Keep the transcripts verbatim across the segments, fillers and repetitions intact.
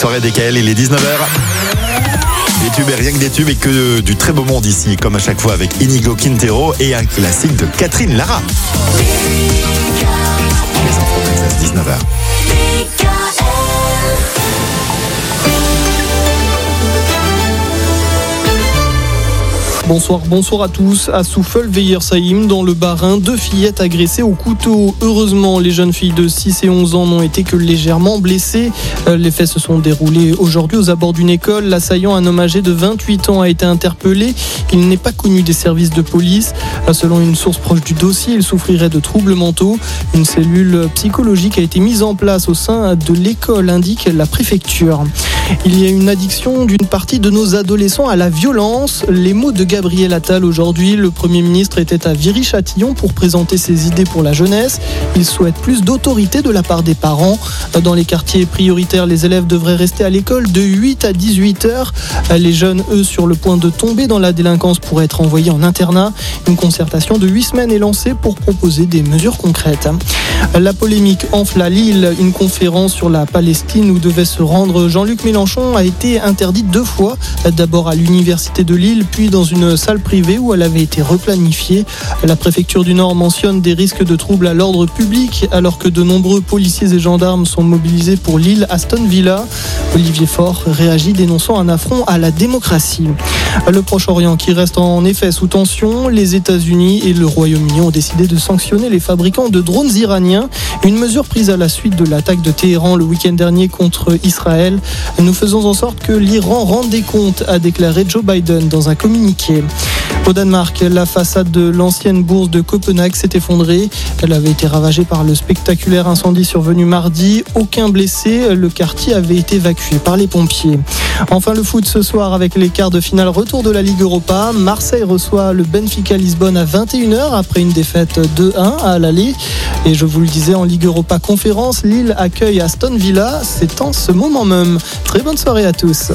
soirée D K L, il est dix-neuf heures. Des tubes et rien que des tubes et que du très beau monde ici, comme à chaque fois avec Inigo Quintero et un classique de Catherine Lara. Les enfants d'Alsace, dix-neuf heures. Bonsoir, bonsoir à tous. À Souffel-Veiller-Saïm, dans le Bas-Rhin, deux fillettes agressées au couteau. Heureusement, les jeunes filles de six et onze ans n'ont été que légèrement blessées. Les faits se sont déroulés aujourd'hui aux abords d'une école. L'assaillant, un homme âgé de vingt-huit ans, a été interpellé. Il n'est pas connu des services de police. Selon une source proche du dossier, il souffrirait de troubles mentaux. Une cellule psychologique a été mise en place au sein de l'école, indique la préfecture. Il y a une addiction d'une partie de nos adolescents à la violence. Les mots de Gabriel Attal aujourd'hui. Le Premier ministre était à Viry-Châtillon pour présenter ses idées pour la jeunesse. Il souhaite plus d'autorité de la part des parents. Dans les quartiers prioritaires, les élèves devraient rester à l'école de huit à dix-huit heures. Les jeunes, eux, sur le point de tomber dans la délinquance, pourraient être envoyés en internat. Une concertation de huit semaines est lancée pour proposer des mesures concrètes. La polémique enfle à Lille. Une conférence sur la Palestine où devait se rendre Jean-Luc Mélenchon a été interdite deux fois. D'abord à l'université de Lille, puis dans une salle privée où elle avait été replanifiée. La préfecture du Nord mentionne des risques de troubles à l'ordre public alors que de nombreux policiers et gendarmes sont mobilisés pour l'île Aston Villa. Olivier Faure réagit dénonçant un affront à la démocratie. Le Proche-Orient qui reste en effet sous tension. Les États-Unis et le Royaume-Uni ont décidé de sanctionner les fabricants de drones iraniens. Une mesure prise à la suite de l'attaque de Téhéran le week-end dernier contre Israël. Nous faisons en sorte que l'Iran rende des comptes, a déclaré Joe Biden dans un communiqué. Au Danemark, la façade de l'ancienne bourse de Copenhague s'est effondrée. Elle avait été ravagée par le spectaculaire incendie survenu mardi. Aucun blessé. Le quartier avait été évacué par les pompiers. Enfin, le foot ce soir avec les quarts de finale retour de la Ligue Europa. Marseille reçoit le Benfica Lisbonne à vingt et une heures après une défaite deux un à l'aller. Et je vous le disais, en Ligue Europa Conférence, Lille accueille Aston Villa. C'est en ce moment même. Très bonne soirée à tous.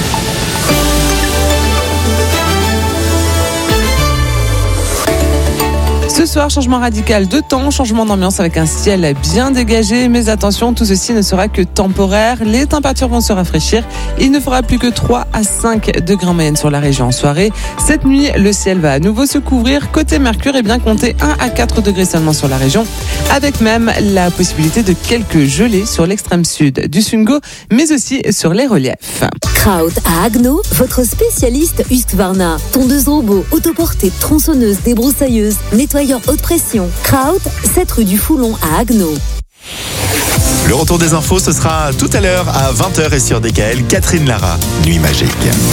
Ce soir, changement radical de temps, changement d'ambiance avec un ciel bien dégagé. Mais attention, tout ceci ne sera que temporaire. Les températures vont se rafraîchir. Il ne fera plus que trois à cinq degrés en moyenne sur la région en soirée. Cette nuit, le ciel va à nouveau se couvrir. Côté Mercure, et bien compter un à quatre degrés seulement sur la région. Avec même la possibilité de quelques gelées sur l'extrême sud du Sungo, mais aussi sur les reliefs. Kraut à Haguenau, votre spécialiste Husqvarna. Tondeuse robot, autoportée, tronçonneuse, débroussailleuse, nettoyeur haute pression. Kraut, sept rue du Foulon à Haguenau. Le retour des infos, ce sera tout à l'heure à vingt heures et sur D K L, Catherine Lara, Nuit Magique.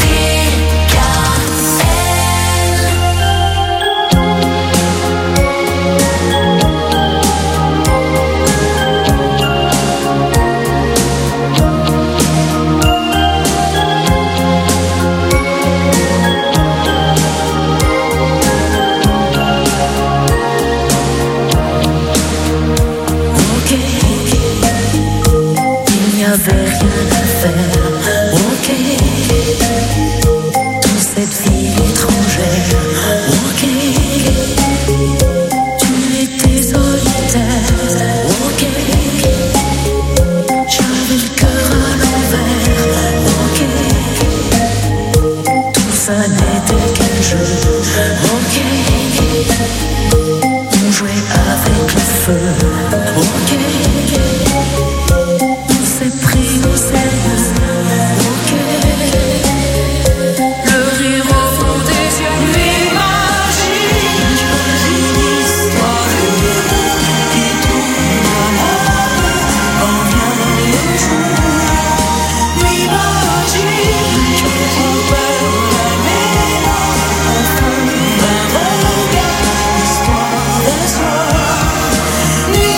Rien à faire, ok. Toute cette vie étrangère, ok. Tu étais solitaire, ok. J'avais le cœur à l'envers, ok. Tout ça n'était qu'un jeu, ok. On jouait avec le feu, ok. Nuit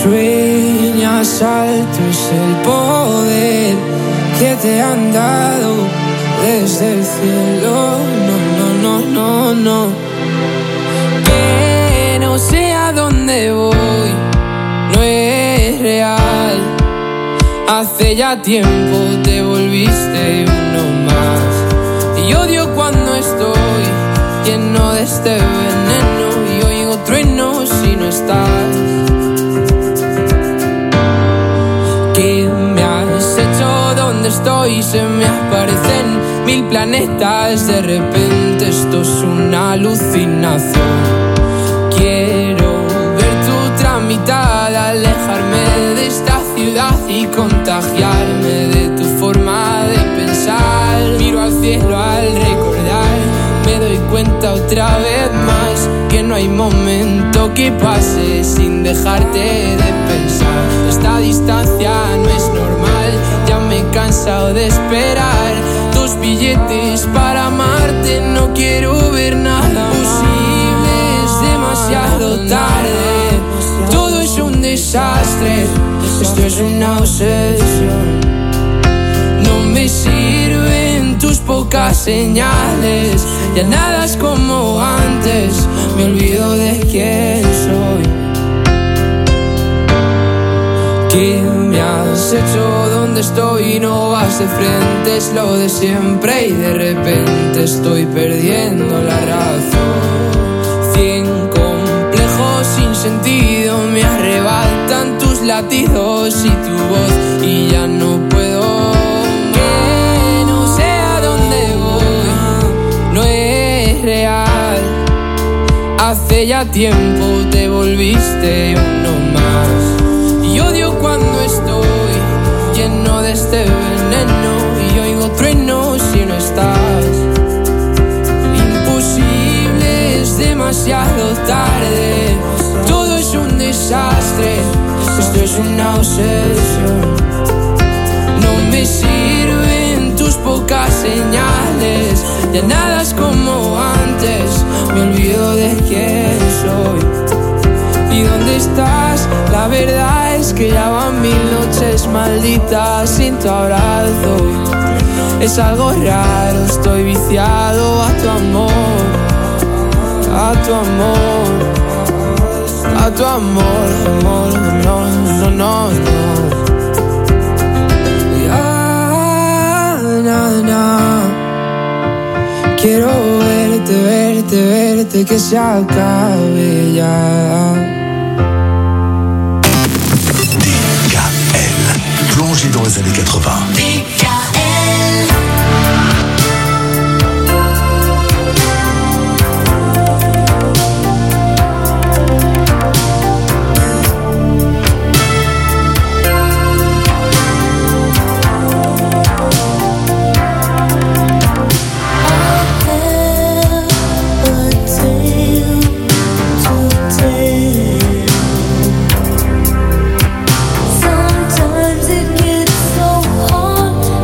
sueñas alto es el poder que te han dado desde el cielo. No, no, no, no, no. Que no sé a dónde voy, no es real. Hace ya tiempo te volviste uno más. Y odio cuando estoy lleno de este veneno y oigo truenos si no estás. ¿Qué me has hecho? ¿Dónde estoy? Se me aparecen mil planetas. De repente esto es una alucinación. Quiero ver tu tramitada, alejarme de esta ciudad y contagiarme de tu forma de pensar. Miro al cielo al recordar, me doy cuenta otra vez más que no hay momento que pase sin dejarte de pensar. Esta distancia no es normal, ya me he cansado de esperar. Dos billetes para amarte, no quiero ver nada posible, es demasiado tarde. Todo es un desastre, esto es una obsesión. No me sirven tus pocas señales, ya nada es como antes, me olvido de quién soy. ¿Qué me has hecho? ¿Dónde estoy? No vas de frente, es lo de siempre y de repente estoy perdiendo la razón. Cien complejos sin sentido me arrebatan tus latidos y tu voz y ya no puedo. Que no sé a dónde voy, no es real. Hace ya tiempo te volviste uno más. Y odio cuando estoy lleno de este veneno y oigo truenos si no estás. Imposible, es demasiado tarde. Todo es un desastre, esto es una obsesión. No me sirven tus pocas señales, ya nada es como antes, me olvido de quién soy. ¿Y dónde estás? La verdad es que ya van mil noches malditas sin tu abrazo. Es algo raro, estoy viciado a tu amor, a tu amor, a tu amor, amor, no, no, no, no. Ya, na, na. Quiero verte, verte, verte, que se acabe ya. Plongé dans les années quatre-vingts. D K L. Sometimes it gets so hard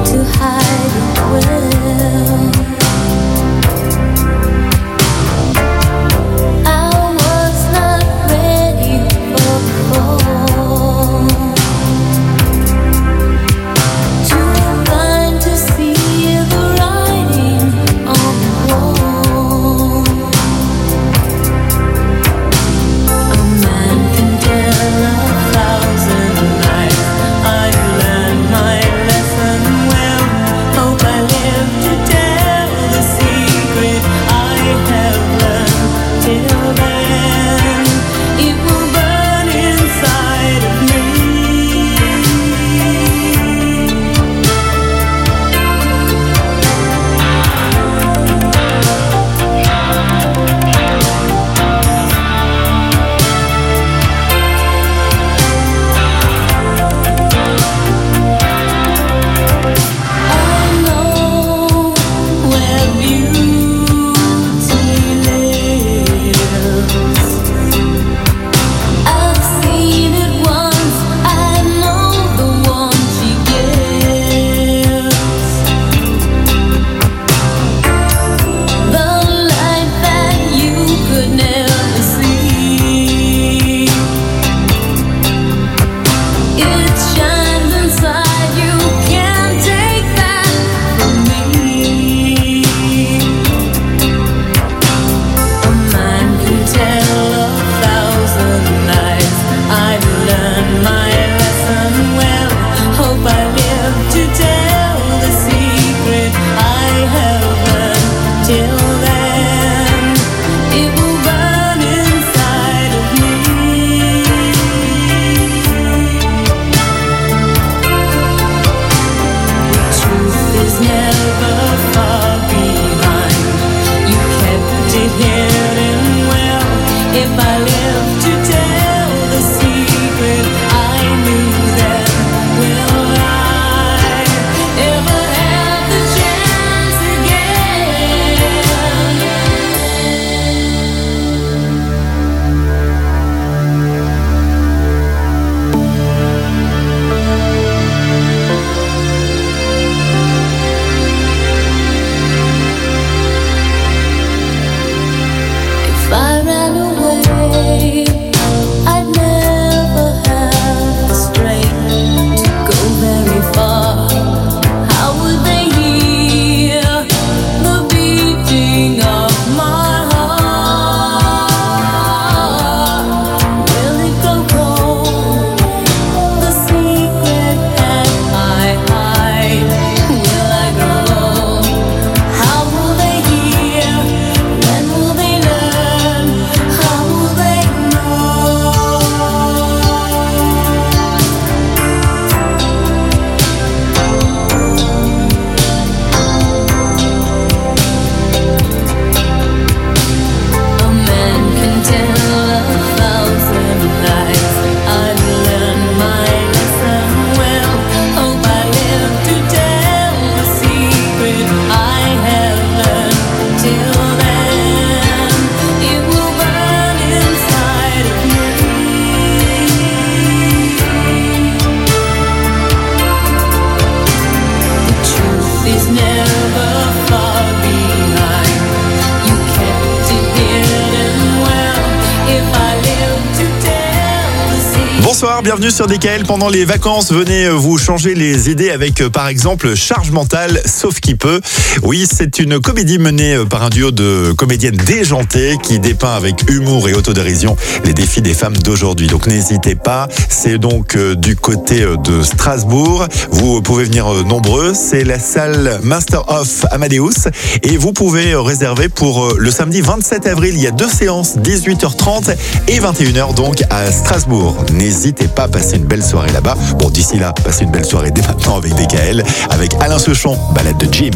bonsoir, bienvenue sur D K L. Pendant les vacances, venez vous changer les idées avec par exemple Charge mentale, sauf qui peut. Oui, c'est une comédie menée par un duo de comédiennes déjantées qui dépeint avec humour et autodérision les défis des femmes d'aujourd'hui. Donc n'hésitez pas, c'est donc du côté de Strasbourg. Vous pouvez venir nombreux, c'est la salle Master of Amadeus et vous pouvez réserver pour le samedi vingt-sept avril. Il y a deux séances, dix-huit heures trente et vingt et une heures donc à Strasbourg. N'hésitez pas à passer une belle soirée là-bas. Bon, d'ici là, passez une belle soirée dès maintenant avec D K L, avec Alain Souchon, balade de Jim.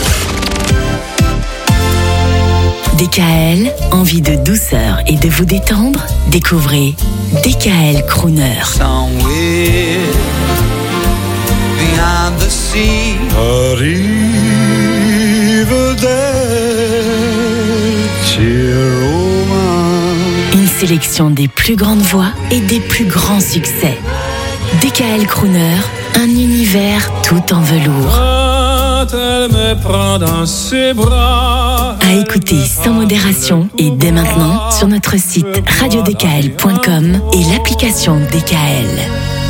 D K L, envie de douceur et de vous détendre? Découvrez D K L Crooner. Somewhere behind the sea. Une sélection des plus grandes voix et des plus grands succès. D K L Crooner, un univers tout en velours. Elle me prend dans ses bras. À écouter sans modération et dès maintenant sur notre site radio d k l point com et l'application D K L.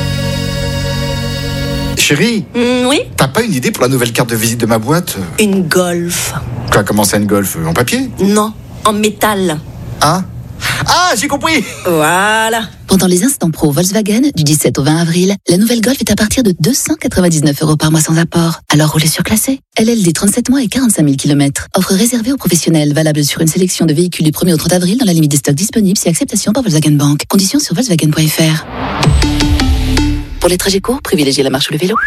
Chérie, mmh, oui. T'as pas une idée pour la nouvelle carte de visite de ma boîte? Une Golf. Quoi, comment ça, une Golf? En papier? Non, en métal. Ah Ah, j'ai compris. Voilà. Pendant les instants pro Volkswagen du dix-sept au vingt avril, la nouvelle Golf est à partir de deux cent quatre-vingt-dix-neuf euros par mois sans apport. Alors roulez surclassé. L L D trente-sept mois et quarante-cinq mille kilomètres. Offre réservée aux professionnels, valable sur une sélection de véhicules du premier au trente avril dans la limite des stocks disponibles si acceptation par Volkswagen Bank. Conditions sur volkswagen point f r. Pour les trajets courts, privilégiez la marche ou le vélo.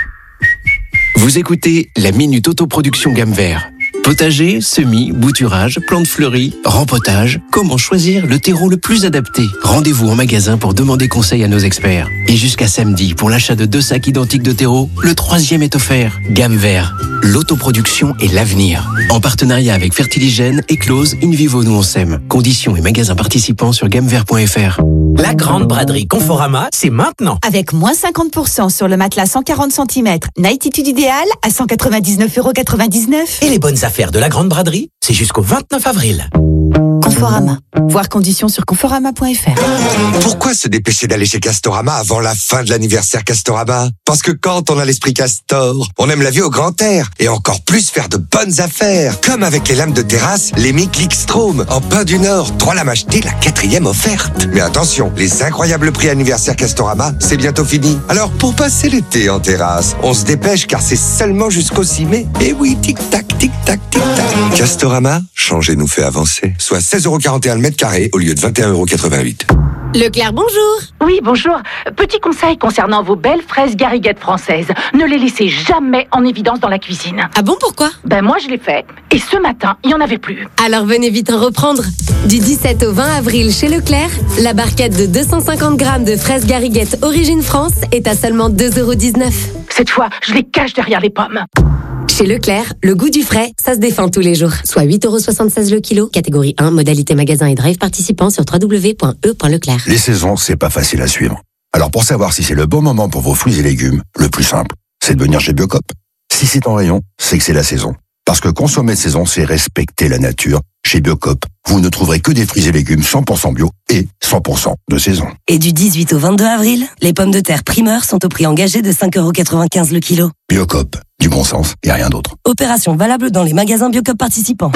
Vous écoutez la Minute Autoproduction Gamme Vert. Potager, semis, bouturage, plantes fleuries, rempotage, comment choisir le terreau le plus adapté? Rendez-vous en magasin pour demander conseil à nos experts. Et jusqu'à samedi, pour l'achat de deux sacs identiques de terreau, le troisième est offert. Gamme Vert, l'autoproduction est l'avenir. En partenariat avec Fertiligène, Eclose, Invivo Nous on s'aime. Conditions et magasins participants sur gamme vert point f r. La grande braderie Conforama, c'est maintenant. Avec moins cinquante pour cent sur le matelas cent quarante centimètres, Nightitude idéal à cent quatre-vingt-dix-neuf euros quatre-vingt-dix-neuf. Et les bonnes affaires de la grande braderie, c'est jusqu'au vingt-neuf avril. Conforama. Voir conditions sur conforama point f r. Pourquoi se dépêcher d'aller chez Castorama avant la fin de l'anniversaire Castorama? Parce que quand on a l'esprit Castor, on aime la vie au grand air et encore plus faire de bonnes affaires. Comme avec les lames de terrasse, les Mic Lickstrom en pin du Nord. Trois lames achetées, la quatrième offerte. Mais attention, les incroyables prix anniversaire Castorama, c'est bientôt fini. Alors pour passer l'été en terrasse, on se dépêche car c'est seulement jusqu'au six mai. Et oui, tic-tac, tic-tac, tic-tac. Castorama, changer nous fait avancer. Soit seize euros quarante et un le mètre carré au lieu de vingt et un euros quatre-vingt-huit. Leclerc, bonjour. Oui, bonjour. Petit conseil concernant vos belles fraises gariguettes françaises. Ne les laissez jamais en évidence dans la cuisine. Ah bon, pourquoi? Ben moi, je l'ai fait. Et ce matin, il n'y en avait plus. Alors venez vite en reprendre. Du dix-sept au vingt avril chez Leclerc, la barquette de deux cent cinquante grammes de fraises gariguettes Origine France est à seulement deux euros dix-neuf. Cette fois, je les cache derrière les pommes. Chez Leclerc, le goût du frais, ça se défend tous les jours. Soit huit euros soixante-seize le kilo, catégorie un, modalité magasin et drive participant sur w w w point e point leclerc. Les saisons, c'est pas facile à suivre. Alors pour savoir si c'est le bon moment pour vos fruits et légumes, le plus simple, c'est de venir chez Biocop. Si c'est en rayon, c'est que c'est la saison. Parce que consommer de saison, c'est respecter la nature. Chez Biocop, vous ne trouverez que des fruits et légumes cent pour cent bio et cent pour cent de saison. Et du dix-huit au vingt-deux avril, les pommes de terre primeurs sont au prix engagé de cinq euros quatre-vingt-quinze le kilo. Biocop, du bon sens et rien d'autre. Opération valable dans les magasins Biocop participants.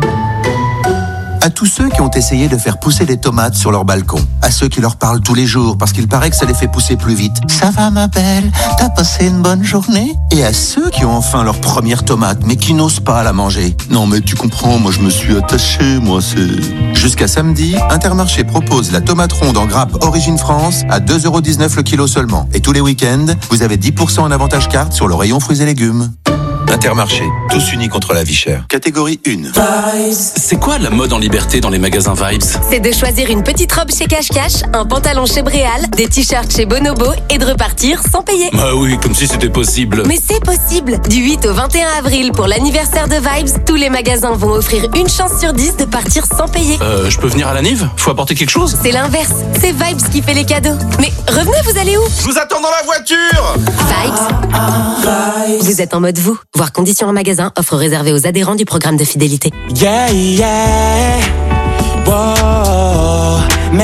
À tous ceux qui ont essayé de faire pousser des tomates sur leur balcon, à ceux qui leur parlent tous les jours parce qu'il paraît que ça les fait pousser plus vite. Ça va ma belle, t'as passé une bonne journée? Et à ceux qui ont enfin leur première tomate mais qui n'osent pas la manger. Non mais tu comprends, moi je me suis attaché, moi c'est... Jusqu'à samedi, Intermarché propose la tomate ronde en grappe Origine France à deux euros dix-neuf le kilo seulement. Et tous les week-ends, vous avez dix pour cent en avantage carte sur le rayon fruits et légumes. Intermarché, tous unis contre la vie chère. Catégorie un. C'est quoi la mode en liberté dans les magasins Vibes? C'est de choisir une petite robe chez Cache Cache, un pantalon chez Bréal, des t-shirts chez Bonobo et de repartir sans payer. Bah oui, comme si c'était possible. Mais c'est possible. Du huit au vingt et un avril pour l'anniversaire de Vibes, tous les magasins vont offrir une chance sur dix de partir sans payer. Euh, je peux venir à la Nive? Faut apporter quelque chose? C'est l'inverse. C'est Vibes qui fait les cadeaux. Mais revenez, vous allez où? Je vous attends dans la voiture. Vibes. Vous êtes en mode vous. Voir conditions en magasin, offre réservée aux adhérents du programme de fidélité. Yeah, yeah. Wow. Merci.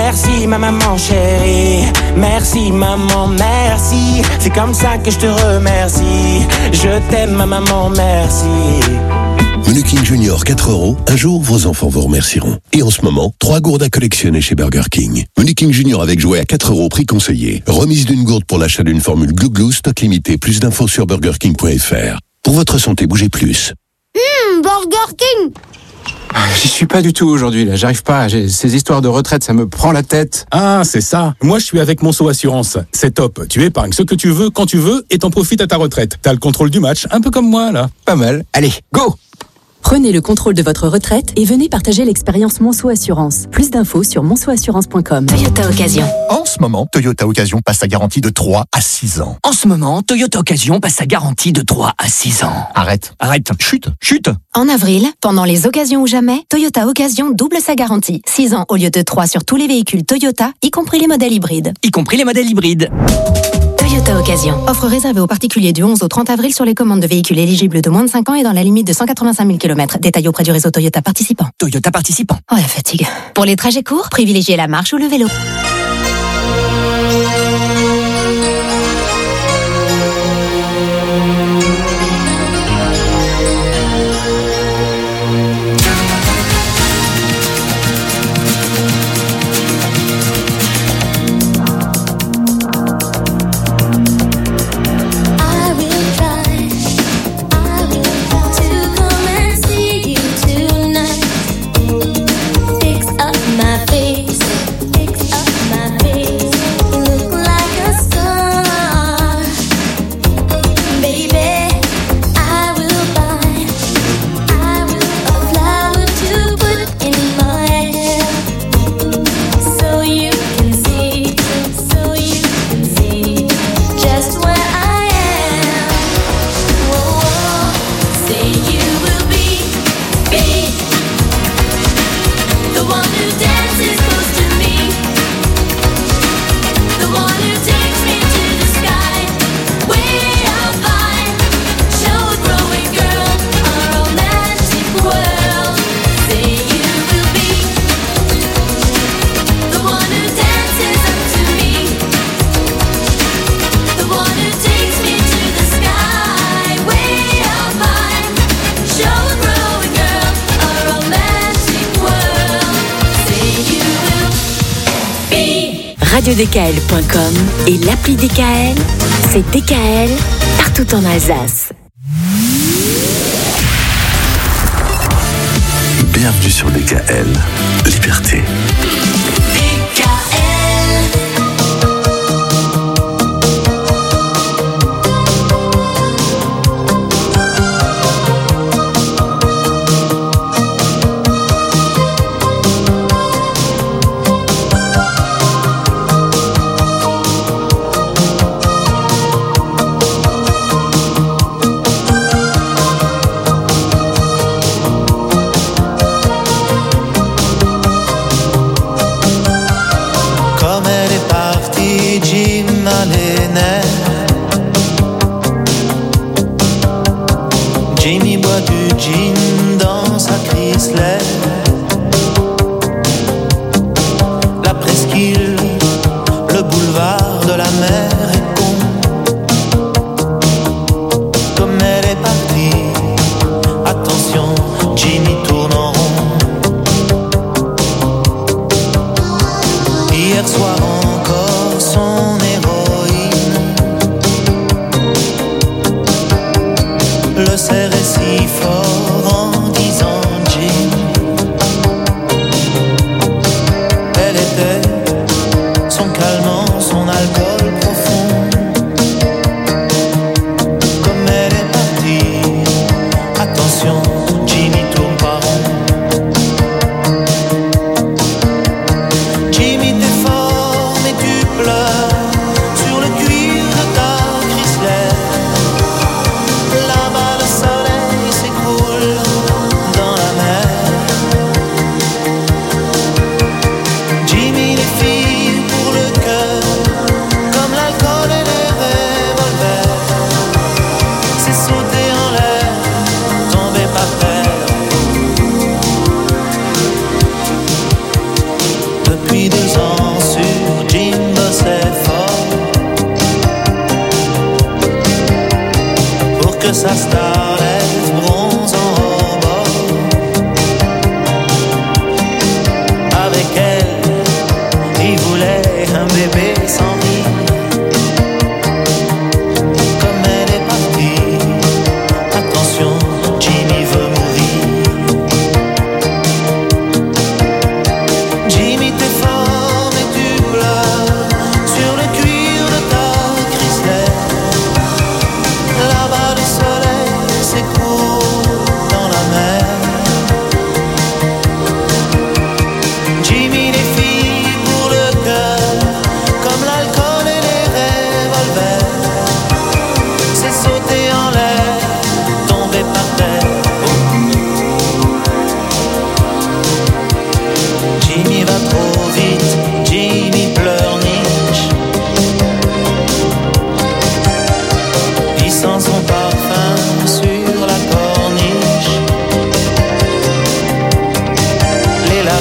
ma maman chérie. Merci maman, merci. C'est comme ça que je te remercie. Je t'aime ma maman, merci. Menu King Junior quatre euros, un jour vos enfants vous remercieront. Et en ce moment, trois gourdes à collectionner chez Burger King. Menu King Junior avec jouet à quatre euros, prix conseillé. Remise d'une gourde pour l'achat d'une formule Glouglou, stock limité. Plus d'infos sur burger king point f r. Pour votre santé, bougez plus. Hum, Burger King. J'y suis pas du tout aujourd'hui, là. J'arrive pas. J'ai... Ces histoires de retraite, ça me prend la tête. Ah, c'est ça. Moi, je suis avec Monceau Assurance. C'est top. Tu épargnes ce que tu veux, quand tu veux, et t'en profites à ta retraite. T'as le contrôle du match, un peu comme moi, là. Pas mal. Allez, go! Prenez le contrôle de votre retraite et venez partager l'expérience Monceau Assurance. Plus d'infos sur monceau assurance point com. Toyota Occasion. En ce moment, Toyota Occasion passe sa garantie de trois à six ans. En ce moment, Toyota Occasion passe sa garantie de trois à six ans. Arrête. Arrête. Chute. Chute. En avril, pendant les occasions ou jamais, Toyota Occasion double sa garantie. six ans au lieu de trois sur tous les véhicules Toyota, y compris les modèles hybrides. Y compris les modèles hybrides. Toyota Occasion. Offre réservée aux particuliers du onze au trente avril sur les commandes de véhicules éligibles de moins de cinq ans et dans la limite de cent quatre-vingt-cinq mille kilomètres. Détail auprès du réseau Toyota participant. Toyota participant. Oh la fatigue. Pour les trajets courts, privilégiez la marche ou le vélo. radio d k l point com et l'appli D K L, c'est D K L partout en Alsace. Bienvenue sur D K L, Liberté. Jimmy boit du gin dans sa Chrysler. La presqu'île, le boulevard de la mer est con. Comme elle est partie, attention, Jimmy tourne en rond. Hier soir encore son héroïne le serrait si fort en disant Jim. Elle était son calmant, son alcool profond. Comme elle est partie, attention, Jimmy tourne pas rond. Jimmy t'es fort mais tu pleures sur le cuir de ta Chrysler. Là-bas le soleil s'écroule dans la mer. Jimmy les filles pour le cœur, comme l'alcool et les revolvers. C'est sauter en l'air, tomber par terre. Depuis deux ans sur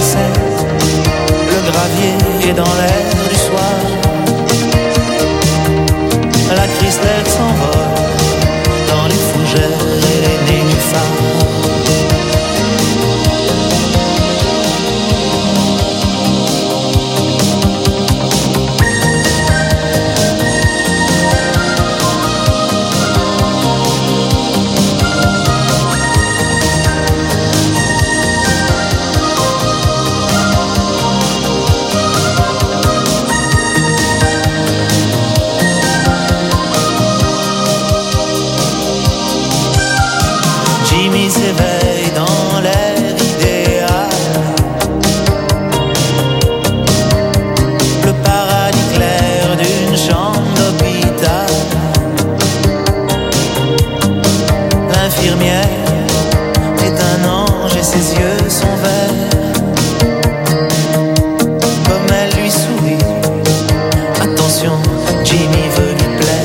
sait, le gravier est dans l'air du soir. La Christelle s'envole dans les fougères et les nénuphars. S'éveille dans l'air idéal, le paradis clair d'une chambre d'hôpital. L'infirmière est un ange et ses yeux sont verts. Comme elle lui sourit, attention, Jimmy veut lui plaire.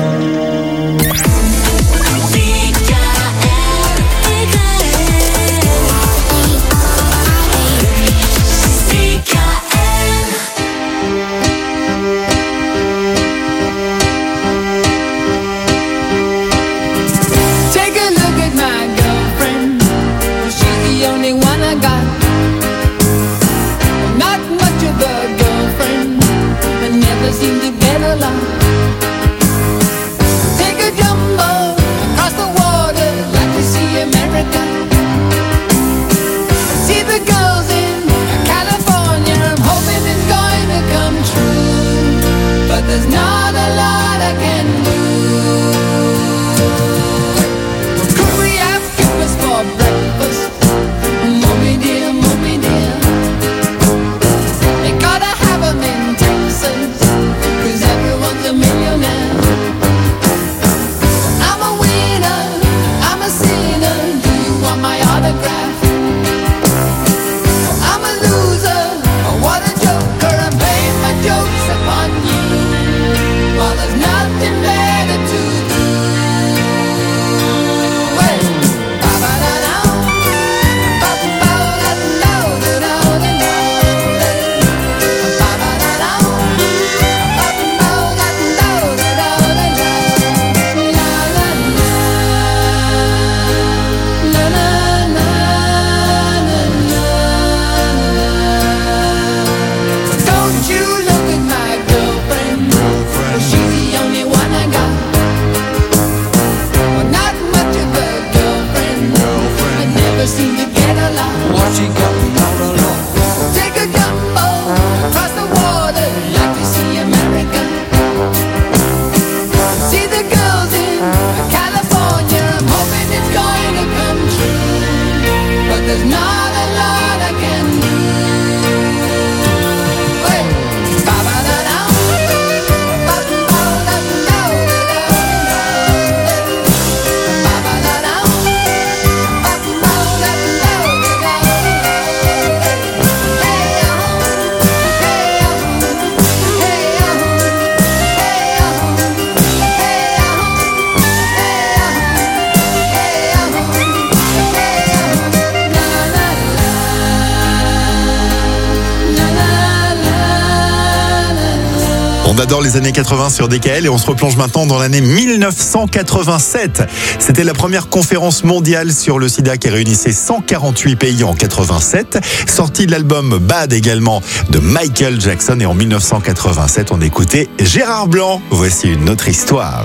On adore les années quatre-vingts sur D K L et on se replonge maintenant dans l'année mille neuf cent quatre-vingt-sept. C'était la première conférence mondiale sur le sida qui réunissait cent quarante-huit pays en quatre-vingt-sept. Sortie de l'album Bad également de Michael Jackson, et en mille neuf cent quatre-vingt-sept on écoutait Gérard Blanc. Voici une autre histoire.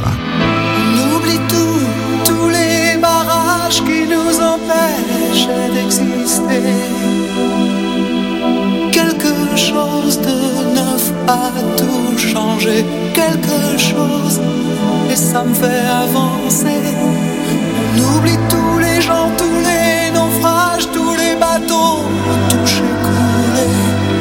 On oublie tout, tous les barrages qui nous empêchent d'exister. Quelque chose de neuf a tout changé, quelque chose, et ça me fait avancer. On oublie tous les gens, tous les naufrages, tous les bateaux touchés, coulés.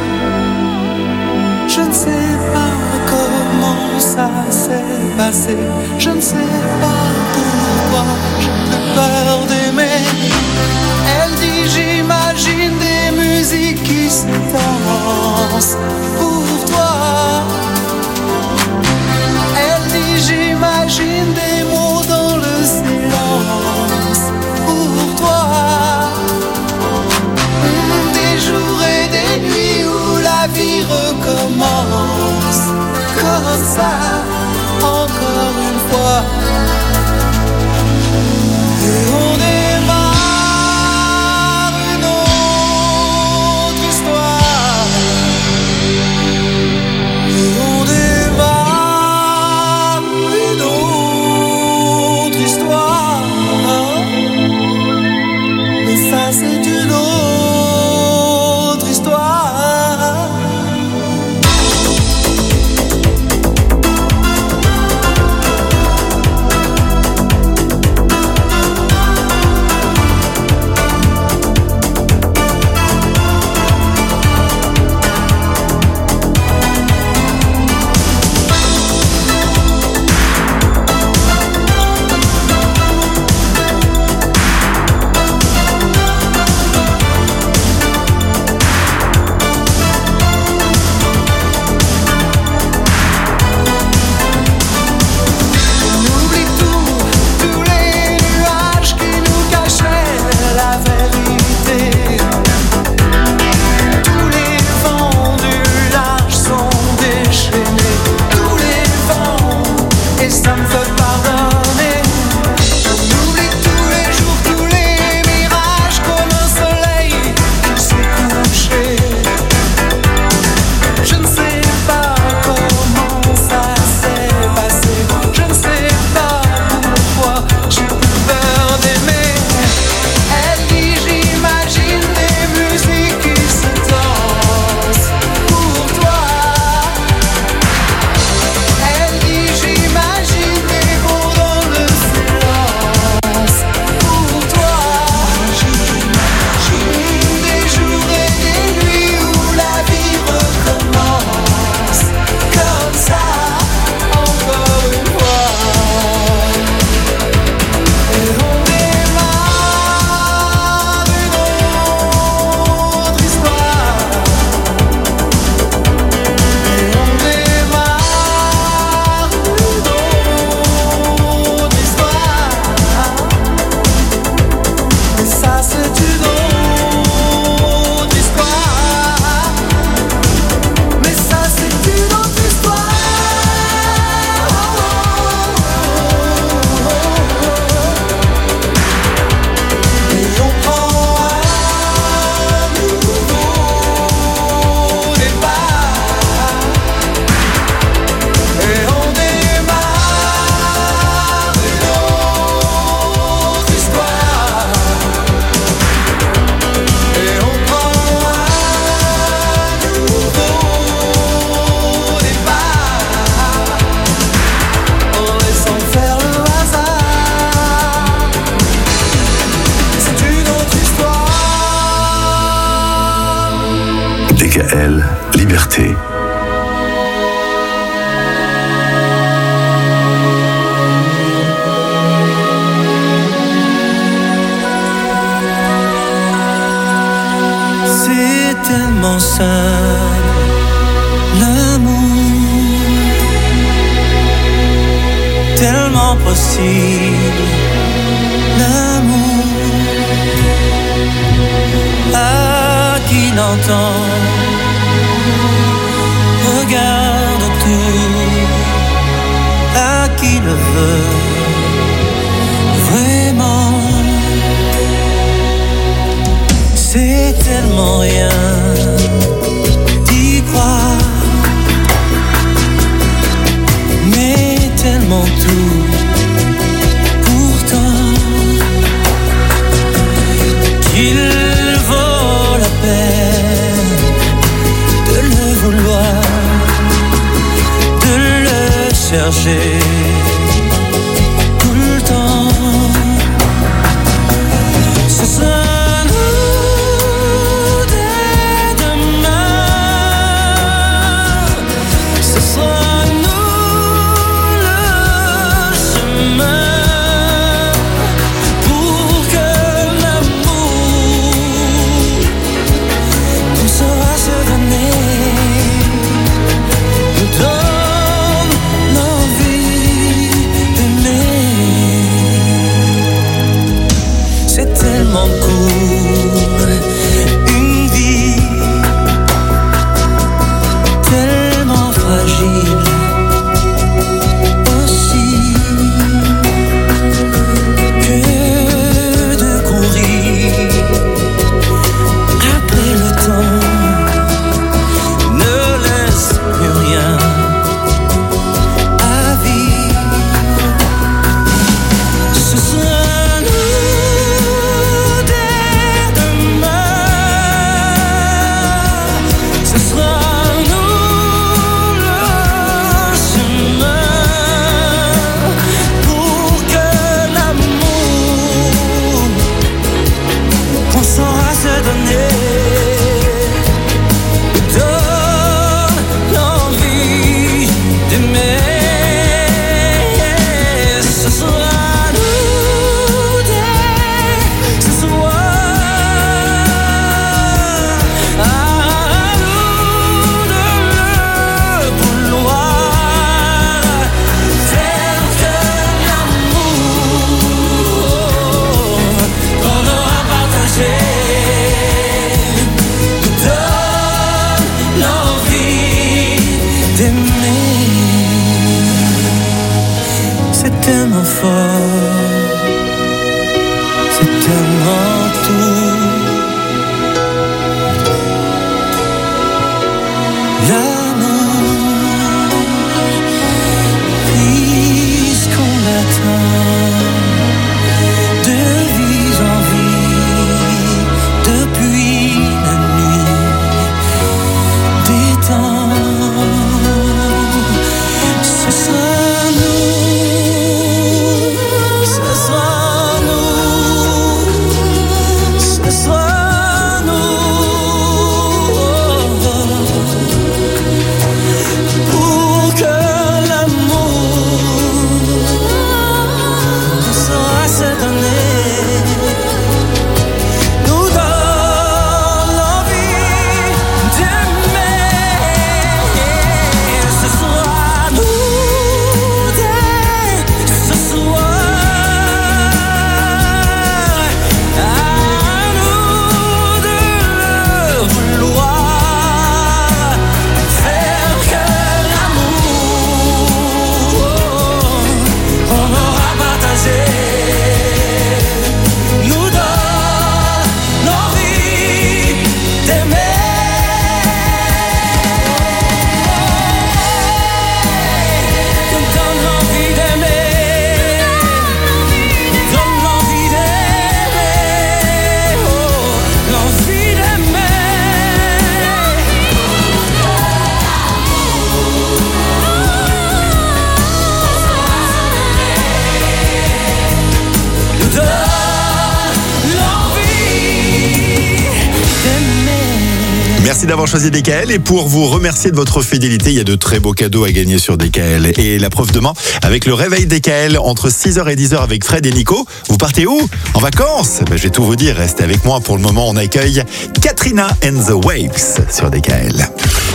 Je ne sais pas comment ça s'est passé, je ne sais pas pourquoi j'ai plus peur d'aimer. Elle dit j'imagine des musiques qui se dansent pour toi. Elle dit j'imagine des mots dans le silence pour toi. Des jours et D K L, liberté. C'est tellement simple, l'amour, tellement possible, l'amour, à qui l'entend, regarde tout, à qui le veut, vraiment. C'est tellement rien d'y croire, mais tellement tout, pourtant, qu'il vaut la peine de le vouloir, de le chercher tout le temps. Ce sera ce sera nous, Merci d'avoir choisi D K L et pour vous remercier de votre fidélité, il y a de très beaux cadeaux à gagner sur D K L. Et la preuve demain avec le réveil D K L entre six heures et dix heures avec Fred et Nico. Vous partez où? En vacances? Ben, je vais tout vous dire, restez avec moi. Pour le moment, on accueille Katrina and the Waves sur D K L.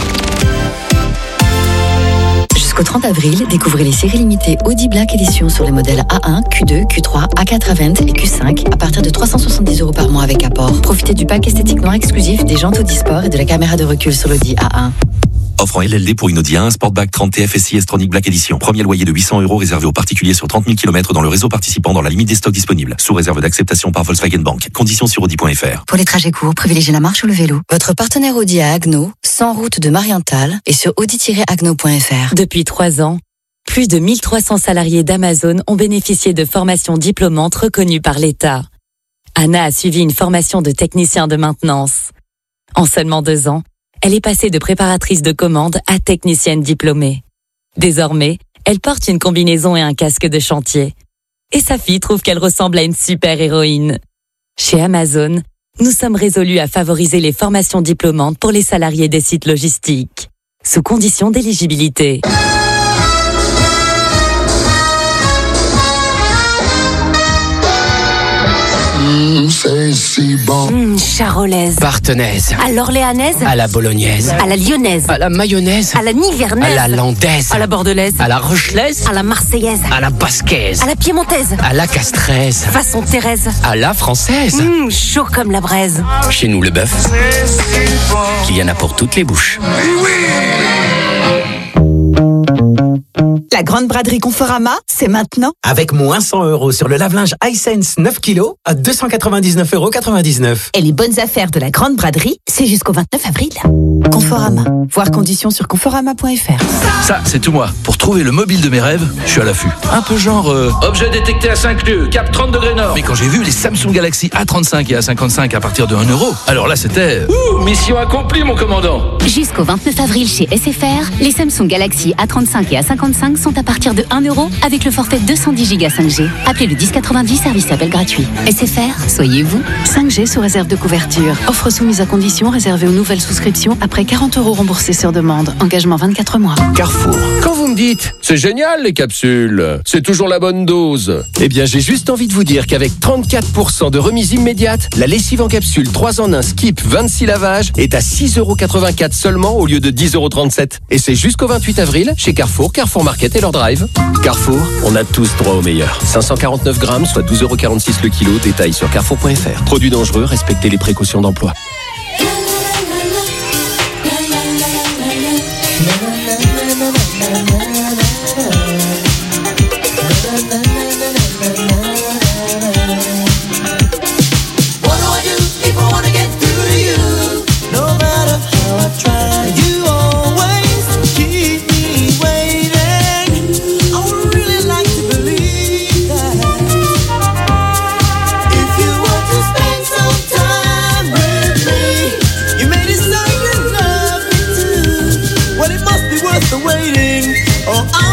Jusqu'au trente avril, découvrez les séries limitées Audi Black Edition sur les modèles A un, Q deux, Q trois, A quatre Avant et Q cinq à partir de trois cent soixante-dix euros par mois avec apport. Profitez du pack esthétique noir exclusif, des jantes Audi Sport et de la caméra de recul sur l'Audi A un. Offre en L L D pour une Audi A un Sportback trente T F S I S-Tronic Black Edition. Premier loyer de huit cents euros réservé aux particuliers sur trente mille kilomètres dans le réseau participant dans la limite des stocks disponibles. Sous réserve d'acceptation par Volkswagen Bank. Conditions sur Audi point F R. Pour les trajets courts, privilégiez la marche ou le vélo. Votre partenaire Audi à Agno, cent route de Marienthal et sur audi tiret agno point F R. Depuis trois ans, plus de mille trois cents salariés d'Amazon ont bénéficié de formations diplômantes reconnues par l'État. Anna a suivi une formation de technicien de maintenance. En seulement deux ans, elle est passée de préparatrice de commande à technicienne diplômée. Désormais, elle porte une combinaison et un casque de chantier. Et sa fille trouve qu'elle ressemble à une super-héroïne. Chez Amazon, nous sommes résolus à favoriser les formations diplômantes pour les salariés des sites logistiques, sous condition d'éligibilité. Mmh, c'est si bon. Mmh, charolaise. Partenaise. À l'orléanaise. À la bolognaise. À la lyonnaise. À la mayonnaise. À la nivernaise. À la landaise. À la bordelaise. À la rochelaise. À la marseillaise. À la basquaise. À la piémontaise. À la castraise. Façon Thérèse. À la française. Mmh, chaud comme la braise. Chez nous, le bœuf, qu'il y en a pour toutes les bouches. La grande braderie Conforama, c'est maintenant. Avec moins cent euros sur le lave-linge Hisense neuf kilos à deux cent quatre-vingt-dix-neuf euros quatre-vingt-dix-neuf. Et les bonnes affaires de la grande braderie, c'est jusqu'au vingt-neuf avril. Conforama. Voir conditions sur conforama point F R. Ça, c'est tout moi. Pour trouver le mobile de mes rêves, je suis à l'affût. Un peu genre... Euh, objet détecté à cinq lieues, cap trente degrés nord. Mais quand j'ai vu les Samsung Galaxy A trente-cinq et A cinquante-cinq à partir de un euro, alors là, c'était... Ouh, mission accomplie, mon commandant. Jusqu'au vingt-neuf avril chez S F R, les Samsung Galaxy A trente-cinq et A cinquante-cinq sont à partir de un euro avec le forfait deux cent dix giga cinq G. Appelez le dix quatre-vingt-dix, service appel gratuit. S F R, soyez vous. cinq G sous réserve de couverture. Offre soumise à condition réservée aux nouvelles souscriptions après quarante euros remboursés sur demande. Engagement vingt-quatre mois. Carrefour. Quand vous me dites, c'est génial les capsules, c'est toujours la bonne dose. Eh bien, j'ai juste envie de vous dire qu'avec trente-quatre pour cent de remise immédiate, la lessive en capsule trois en un Skip vingt-six lavages est à six euros quatre-vingt-quatre seulement au lieu de dix euros trente-sept. Et c'est jusqu'au vingt-huit avril chez Carrefour, Carrefour Market et leur drive. Carrefour, on a tous droit au meilleur. cinq cent quarante-neuf grammes, soit douze euros quarante-six le kilo. Détail sur carrefour point F R. Produit dangereux, respectez les précautions d'emploi. The waiting, oh, I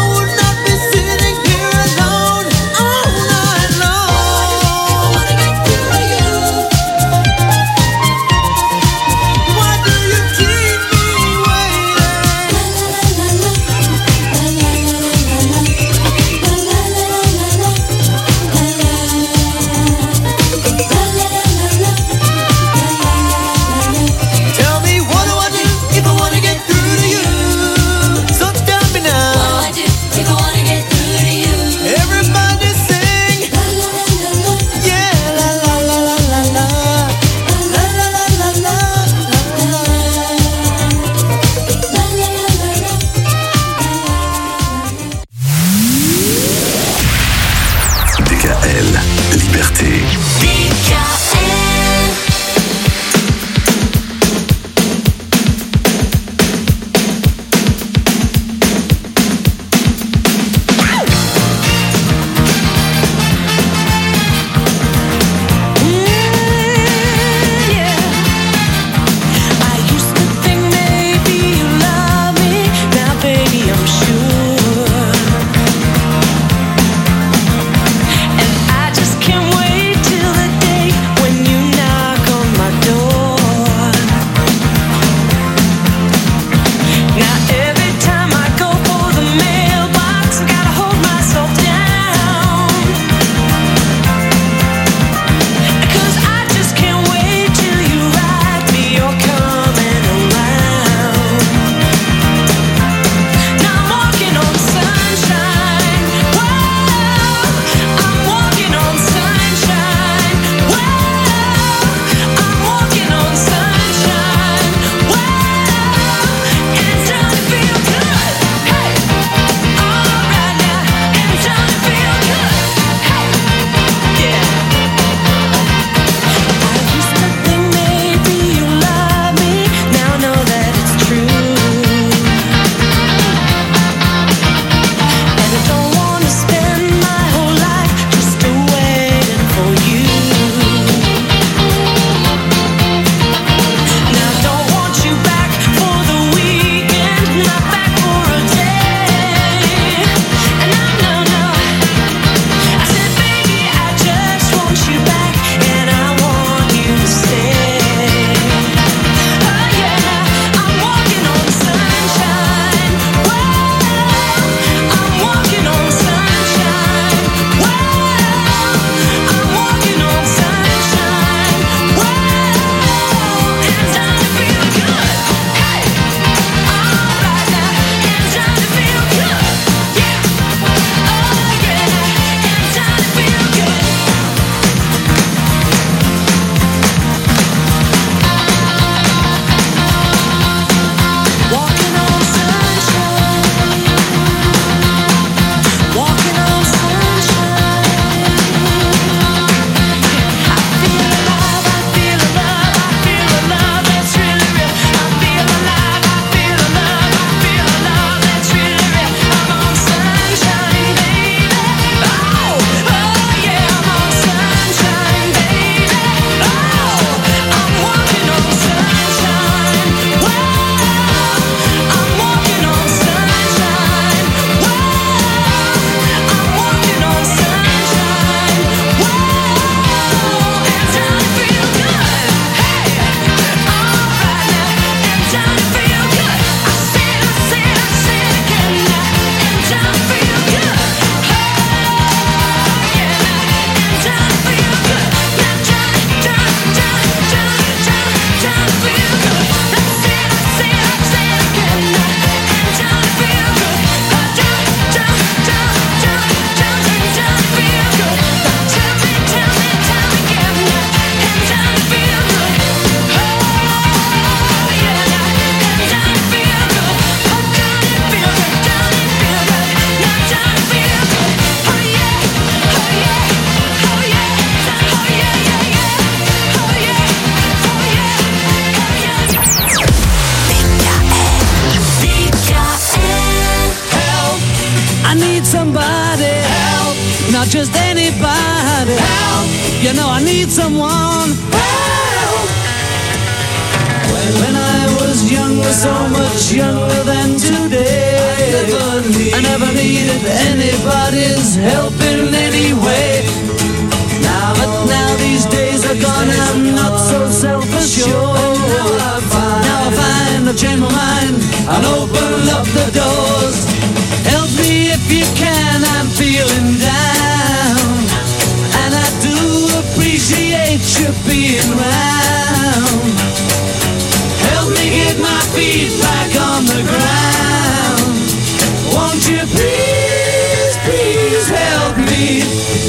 just anybody. Help! You know I need someone. Help! When I was younger, so much younger than today, I never, need, I never needed anybody's help in any way. Now, but now these days are gone, I'm not so self-assured. Now I find, now I find I've changed my mind, I'll open up the doors. Help me if you can, I'm feeling down, and I do appreciate you being round. Help me get my feet back on the ground. Won't you please, please help me?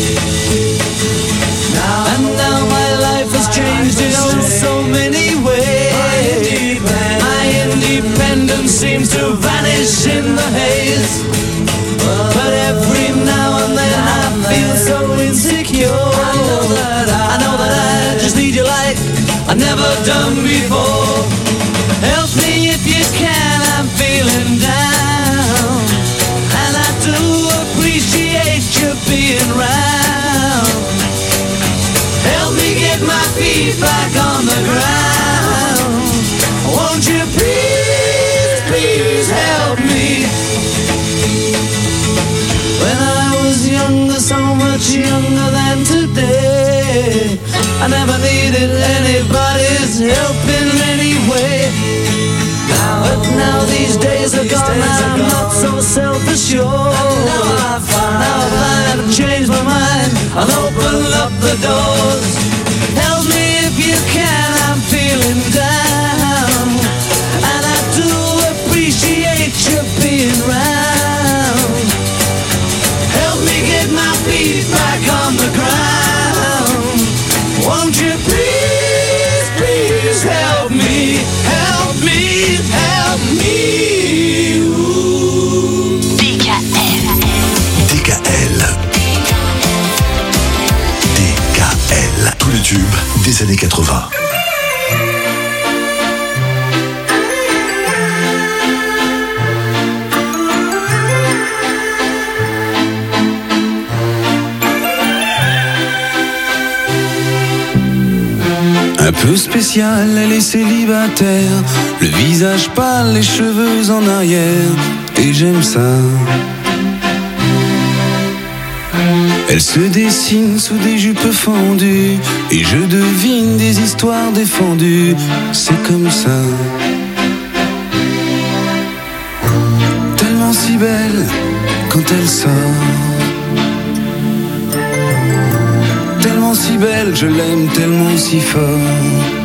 Now, and now my life has changed in oh so many ways. My independence seems to vanish in the haze. But every now and then I feel so insecure. I know that I, I know that I just need you like I've never done before. Help me if you can, I'm feeling down, and I do appreciate you being round. Help me get my feet back on the ground. Won't you please, please help me? When I was younger, so much younger than today, I never needed anybody's help in any way. Now, but now these days are gone, I'm not so self-assured. Now I find, now I find I've changed my mind, I'll open up the doors. Help me if you can, I'm feeling down, and I do appreciate you being round. Help me get my feet back on the ground. Won't you please, please help me, help me, help me. Ooh. D K L. D K L. D K L. Tous les tubes des années quatre-vingts. Un peu spéciale, elle est célibataire, le visage pâle, les cheveux en arrière, et j'aime ça. Elle se dessine sous des jupes fendues, et je devine des histoires défendues, c'est comme ça. Tellement si belle quand elle sort, tellement si belle, je l'aime tellement si fort.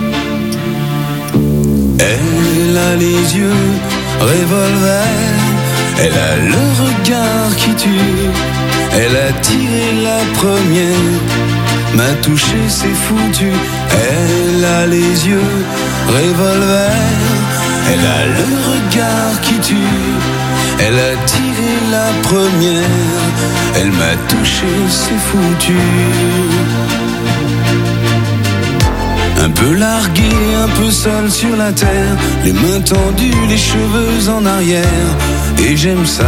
Elle a les yeux revolver, elle a le regard qui tue, elle a tiré la première, m'a touché, c'est foutu. Elle a les yeux revolver, elle a le regard qui tue, elle a tiré la première, elle m'a touché, c'est foutu. Un peu largué, un peu seul sur la terre, les mains tendues, les cheveux en arrière, et j'aime ça.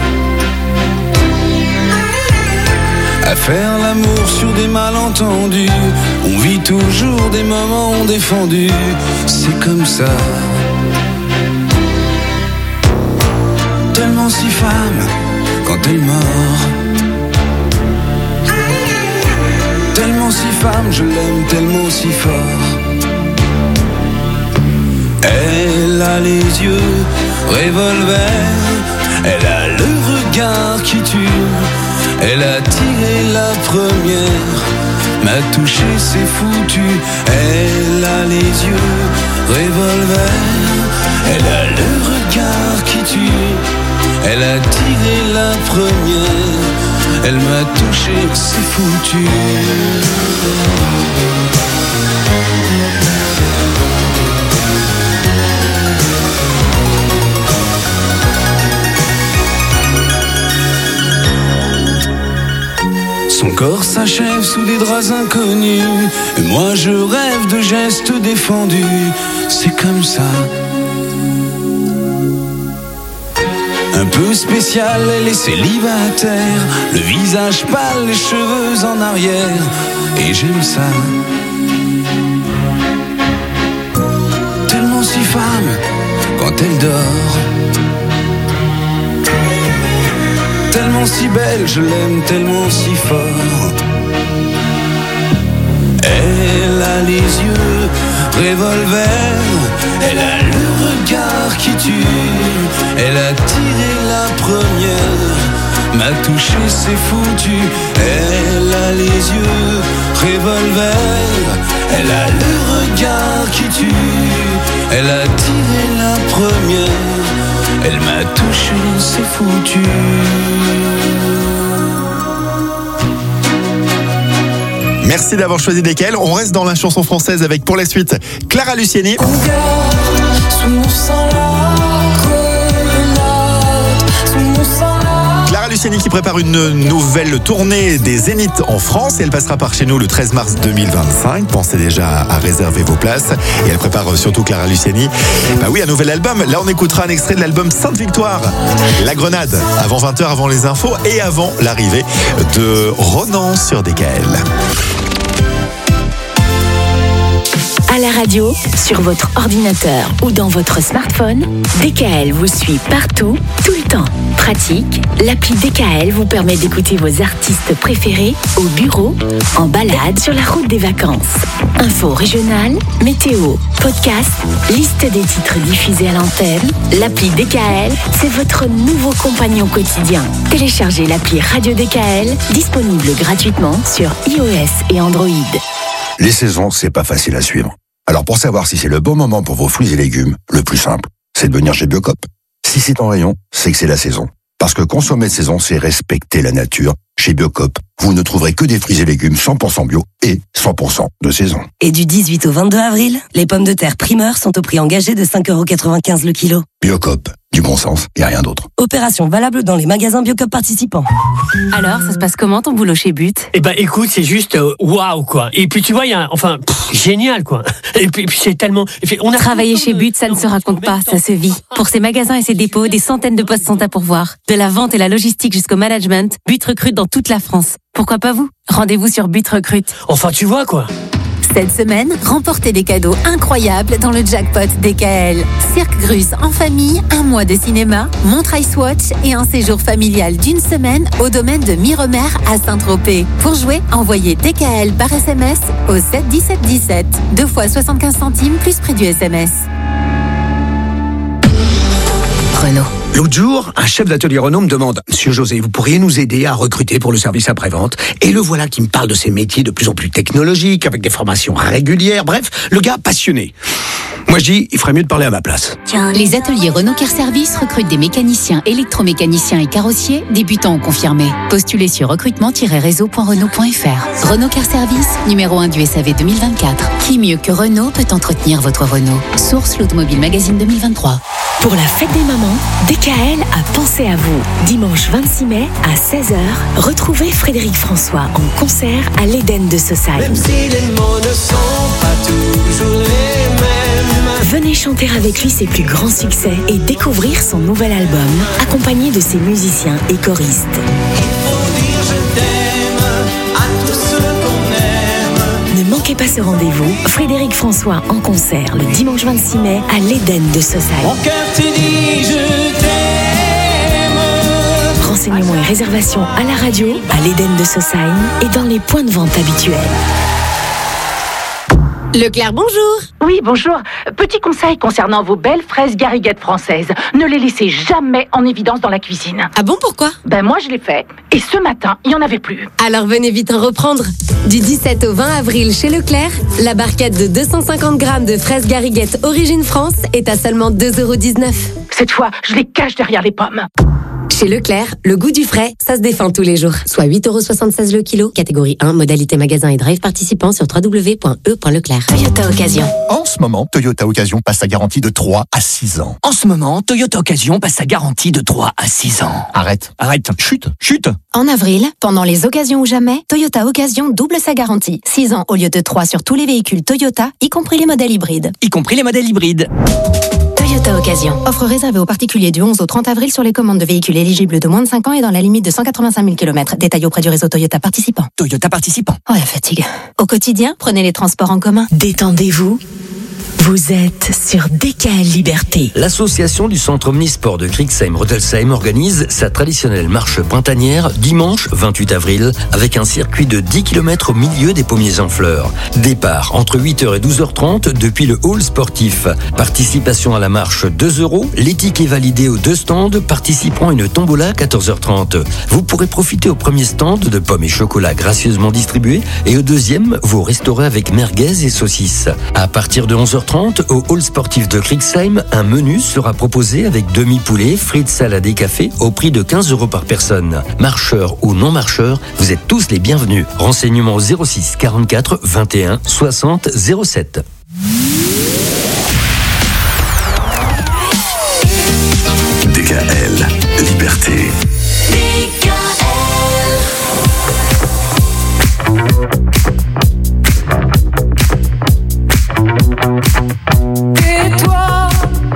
À faire l'amour sur des malentendus, on vit toujours des moments défendus, c'est comme ça. Tellement si femme quand elle mord, tellement si femme, je l'aime tellement si fort. Elle a les yeux revolver, elle a le regard qui tue, elle a tiré la première, m'a touché, c'est foutu. Elle a les yeux revolver, elle a le regard qui tue, elle a tiré la première, elle m'a touché, c'est foutu. Son corps s'achève sous des draps inconnus, et moi je rêve de gestes défendus, c'est comme ça. Un peu spéciale, elle est célibataire, le visage pâle, les cheveux en arrière, et j'aime ça. Tellement si femme quand elle dort, tellement si belle, je l'aime tellement si fort. Elle a les yeux revolver, elle a le regard qui tue, elle a tiré la première, m'a touché, c'est foutu. Elle a les yeux revolver, elle a le regard qui tue, elle a tiré la première, elle m'a touché, c'est foutu. Merci d'avoir choisi D K L. On reste dans la chanson française avec pour la suite Clara Luciani. Clara Luciani qui prépare une nouvelle tournée des Zéniths en France et elle passera par chez nous le treize mars deux mille vingt-cinq. Pensez déjà à réserver vos places. Et elle prépare surtout Clara Luciani. Bah oui, un nouvel album. Là, on écoutera un extrait de l'album Sainte-Victoire. La Grenade. Avant vingt heures, avant les infos et avant l'arrivée de Ronan sur D K L. À la radio, sur votre ordinateur ou dans votre smartphone, D K L vous suit partout, tout le temps. Pratique, l'appli D K L vous permet d'écouter vos artistes préférés au bureau, en balade, sur la route des vacances. Infos régionales, météo, podcast, liste des titres diffusés à l'antenne. L'appli D K L, c'est votre nouveau compagnon quotidien. Téléchargez l'appli Radio D K L, disponible gratuitement sur iOS et Android. Les saisons, c'est pas facile à suivre. Alors pour savoir si c'est le bon moment pour vos fruits et légumes, le plus simple, c'est de venir chez Biocop. Si c'est en rayon, c'est que c'est la saison. Parce que consommer de saison, c'est respecter la nature. Chez Biocop, vous ne trouverez que des fruits et légumes cent pour cent bio et cent pour cent de saison. Et du dix-huit au vingt-deux avril, les pommes de terre primeur sont au prix engagé de cinq euros quatre-vingt-quinze le kilo. Biocop, du bon sens et rien d'autre. Opération valable dans les magasins Biocop participants. Alors, ça se passe comment ton boulot chez But? Eh ben écoute, c'est juste euh, waouh quoi. Et puis tu vois, il y a enfin pff, génial quoi. Et puis, puis c'est tellement on a travaillé chez But, ça ne se raconte pas, ça se vit. Pour ses magasins et ses dépôts, des centaines de postes sont à pourvoir. De la vente et la logistique jusqu'au management, But recrute dans toute la France. Pourquoi pas vous? Rendez-vous sur But Recrute. Enfin tu vois quoi. Cette semaine, remportez des cadeaux incroyables dans le jackpot D K L. Cirque Grus en famille, un mois de cinéma, montre Ice Watch et un séjour familial d'une semaine au domaine de Miremer à Saint-Tropez. Pour jouer, envoyez D K L par S M S au sept dix-sept dix-sept. Deux fois soixante-quinze centimes plus prix du S M S. Renault. L'autre jour, un chef d'atelier Renault me demande « Monsieur José, vous pourriez nous aider à recruter pour le service après-vente ?» Et le voilà qui me parle de ces métiers de plus en plus technologiques, avec des formations régulières, bref, le gars passionné. Moi je dis, il ferait mieux de parler à ma place. Les ateliers Renault Care Service recrutent des mécaniciens, électromécaniciens et carrossiers, débutants ou confirmés. Postulez sur recrutement tiret réseau point renault point f r. Renault Care Service, numéro un du S A V deux mille vingt-quatre. Qui mieux que Renault peut entretenir votre Renault? Source l'Automobile Magazine deux mille vingt-trois. Pour la fête des mamans, D K L a pensé à vous. Dimanche vingt-six mai à seize heures, retrouvez Frédéric François en concert à l'Éden de Saussaye. Même si les mots ne sont pas toujours les mêmes. Venez chanter avec lui ses plus grands succès et découvrir son nouvel album, accompagné de ses musiciens et choristes. Il faut dire je t'aime à tous ceux qu'on aime. Ne manquez pas ce rendez-vous. Frédéric François en concert le dimanche vingt-six mai à l'Éden de Saussaye. Mon cœur te dit je t'aime. Renseignements et réservations à la radio, à l'Éden de Saussaye et dans les points de vente habituels. Leclerc, bonjour. Oui, bonjour. Petit conseil concernant vos belles fraises gariguettes françaises. Ne les laissez jamais en évidence dans la cuisine. Ah bon, pourquoi? Ben moi, je l'ai fait. Et ce matin, il n'y en avait plus. Alors venez vite en reprendre. Du dix-sept au vingt avril chez Leclerc, la barquette de deux cent cinquante grammes de fraises gariguettes Origine France est à seulement deux euros dix-neuf. Cette fois, je les cache derrière les pommes. Chez Leclerc, le goût du frais, ça se défend tous les jours. Soit huit euros soixante-seize le kilo, catégorie un, modalité magasin et drive participant sur w w w point e point leclerc. Toyota Occasion. En ce moment, Toyota Occasion passe sa garantie de trois à six ans. En ce moment, Toyota Occasion passe sa garantie de trois à six ans. Arrête. Arrête. Chute. Chute. En avril, pendant les occasions ou jamais, Toyota Occasion double sa garantie. six ans au lieu de trois sur tous les véhicules Toyota, y compris les modèles hybrides. Y compris les modèles hybrides. Toyota Toyota Occasion. Offre réservée aux particuliers du onze au trente avril sur les commandes de véhicules éligibles de moins de cinq ans et dans la limite de cent quatre-vingt-cinq mille kilomètres. Détail auprès du réseau Toyota participant. Toyota participant. Oh la fatigue. Au quotidien, prenez les transports en commun. Détendez-vous. Vous êtes sur D K L Liberté. L'association du centre omnisport de Crixheim-Rotelsheim organise sa traditionnelle marche printanière dimanche vingt-huit avril avec un circuit de dix kilomètres au milieu des pommiers en fleurs. Départ entre huit heures et douze heures trente depuis le hall sportif. Participation à la marche deux euros. Les tickets validés aux deux stands participeront à une tombola à quatorze heures trente. Vous pourrez profiter au premier stand de pommes et chocolat gracieusement distribués et au deuxième, vous resterez avec merguez et saucisses. À partir de onze heures trente, au hall sportif de Crixheim, un menu sera proposé avec demi-poulet, frites, salade et café au prix de quinze euros par personne. Marcheurs ou non marcheurs, vous êtes tous les bienvenus. Renseignements au zéro six quarante-quatre vingt et un soixante zéro sept. D K L Liberté. Et toi,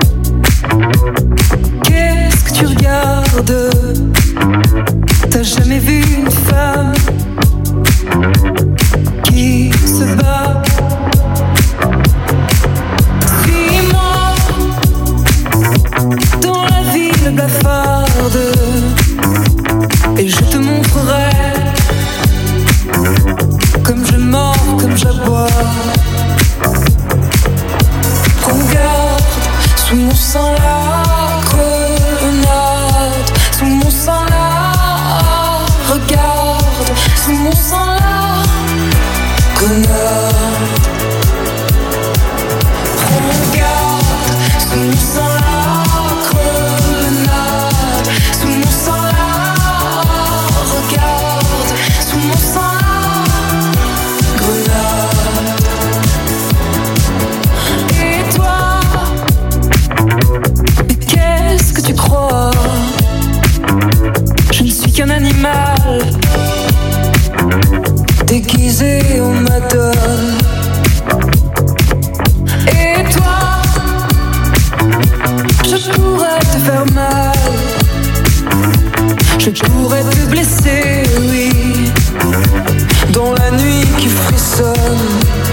qu'est-ce que tu regardes? T'as jamais vu une femme qui se bat? Suis-moi dans la ville blafarde et je te montrerai comme je mords, comme j'aboie. Regarde, sous mon sang la grenade, sous mon sang la, regarde, sous mon sang la grenade. Regarde, sous mon sang la grenade, sous mon sang la, regarde, sous mon sang la grenade. Qu'est-ce que tu crois? Je ne suis qu'un animal déguisé en madone. Et toi, je pourrais te faire mal, je pourrais te blesser, oui, dans la nuit qui frissonne.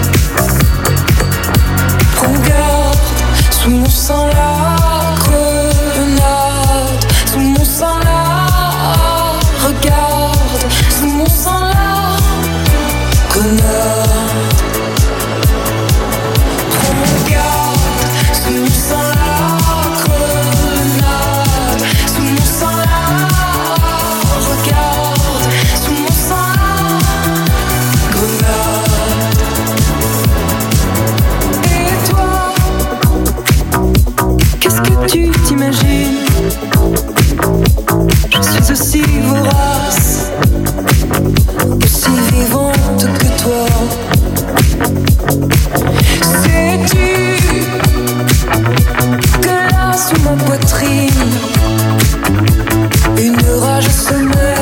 Regarde, sous mon sang la grenade, sous mon sang la, regarde, sous mon sang la grenade. Regarde, sous mon sang la grenade, sous mon sang la, regarde, sous mon sang la grenade. Et toi, qu'est-ce que tu t'imagines? Je suis aussi vorace, aussi vivante que toi. Sais-tu que là sous ma poitrine, une rage sommeille?